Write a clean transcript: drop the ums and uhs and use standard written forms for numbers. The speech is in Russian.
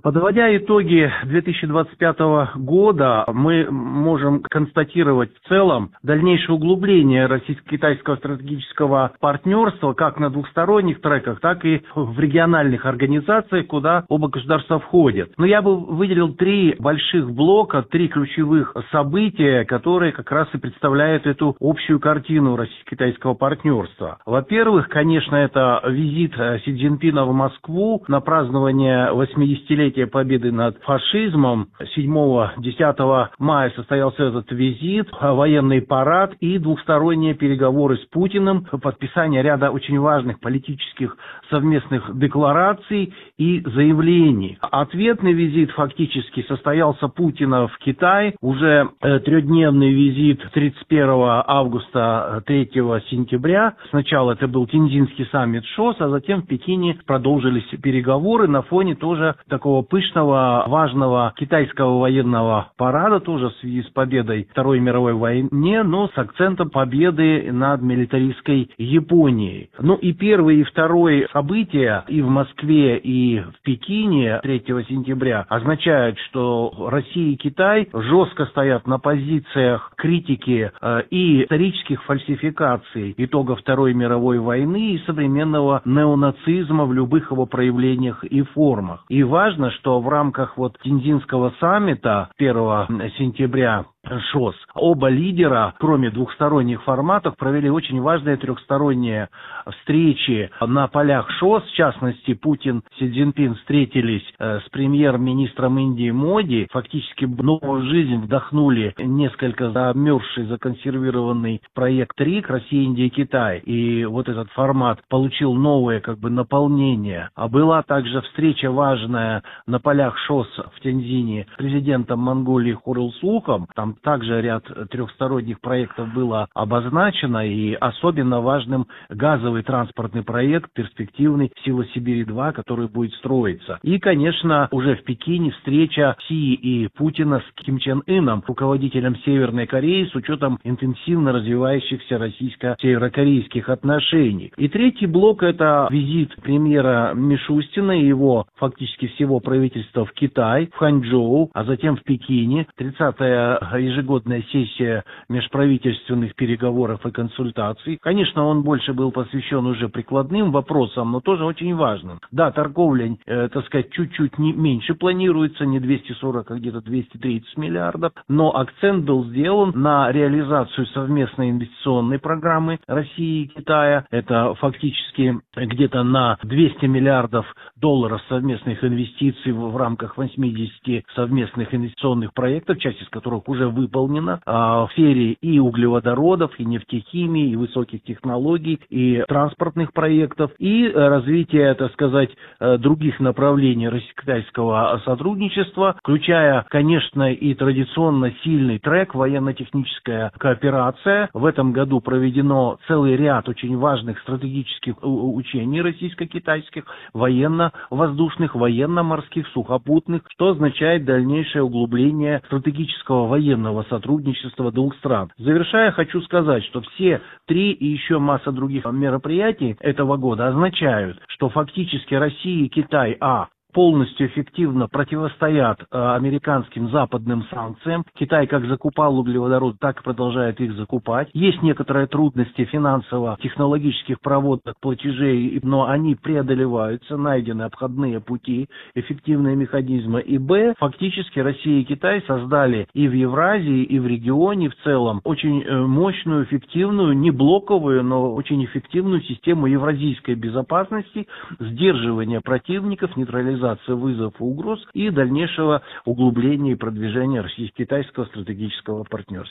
Подводя итоги 2025 года, мы можем констатировать в целом дальнейшее углубление российско-китайского стратегического партнерства как на двухсторонних треках, так и в региональных организациях, куда оба государства входят. Но я бы выделил три больших блока, три ключевых события, которые как раз и представляют эту общую картину российско-китайского партнерства. Во-первых, конечно, это визит Си Цзиньпина в Москву на празднование 80-летия победы над фашизмом. 7-10 мая состоялся этот визит, военный парад и двухсторонние переговоры с Путиным, подписание ряда очень важных политических совместных деклараций и заявлений. Ответный визит фактически состоялся Путина в Китай, уже трехдневный визит 31 августа 3 сентября. Сначала это был Тяньцзинский саммит ШОС, а затем в Пекине продолжились переговоры на фоне тоже такого пышного, важного китайского военного парада, тоже в связи с победой в Второй мировой войне, но с акцентом победы над милитаристской Японией. Ну и первый и второй события и в Москве, и в Пекине 3 сентября означают, что Россия и Китай жестко стоят на позициях критики и исторических фальсификаций итогов Второй мировой войны и современного неонацизма в любых его проявлениях и формах. И важно, что в рамках Тяньцзинского саммита 1 сентября ШОС оба лидера, кроме двухсторонних форматов, провели очень важные трехсторонние встречи на полях ШОС. В частности, Путин и Си Цзиньпин встретились с премьер-министром Индии Моди, фактически новую жизнь вдохнули несколько замерзший, законсервированный проект РИК Россия, Индия, Китай. И этот формат получил новое наполнение. А была также встреча важная на полях ШОС в Тяньцзине с президентом Монголии Хурылсухом. Там также ряд трехсторонних проектов было обозначено, и особенно важным газовый транспортный проект, перспективный «Сила Сибири-2», который будет строиться. И, конечно, уже в Пекине встреча Си и Путина с Ким Чен Ыном, руководителем Северной Кореи, с учетом интенсивно развивающихся российско-северокорейских отношений. И третий блок – это визит премьера Мишустина и его, фактически всего правительства в Китай, в Ханчжоу, а затем в Пекине. 30-я ежегодная сессия межправительственных переговоров и консультаций. Конечно, он больше был посвящен уже прикладным вопросам, но тоже очень важным. Да, торговля, чуть-чуть не меньше планируется, не 240, а где-то 230 миллиардов, но акцент был сделан на реализацию совместной инвестиционной программы России и Китая. Это фактически где-то на 200 миллиардов долларов совместных инвестиций в рамках 80 совместных инвестиционных проектов, часть из которых уже выполнена в сфере и углеводородов, и нефтехимии, и высоких технологий, и транспортных проектов, и развитие, других направлений российско-китайского сотрудничества, включая, конечно, и традиционно сильный трек военно-техническая кооперация. В этом году проведено целый ряд очень важных стратегических учений российско-китайских, военно-воздушных, военно-морских, сухопутных, что означает дальнейшее углубление стратегического военного сотрудничества двух стран. Завершая, хочу сказать, что все три и еще масса других мероприятий этого года означают, что фактически Россия и Китай полностью эффективно противостоят американским западным санкциям. Китай как закупал углеводород, так и продолжает их закупать. Есть некоторые трудности финансово-технологических проводок платежей, но они преодолеваются, найдены обходные пути, эффективные механизмы. И фактически Россия и Китай создали и в Евразии, и в регионе в целом очень мощную, эффективную, не блоковую, но очень эффективную систему евразийской безопасности, сдерживания противников, нейтрализации вызовов и угроз и дальнейшего углубления и продвижения российско-китайского стратегического партнерства.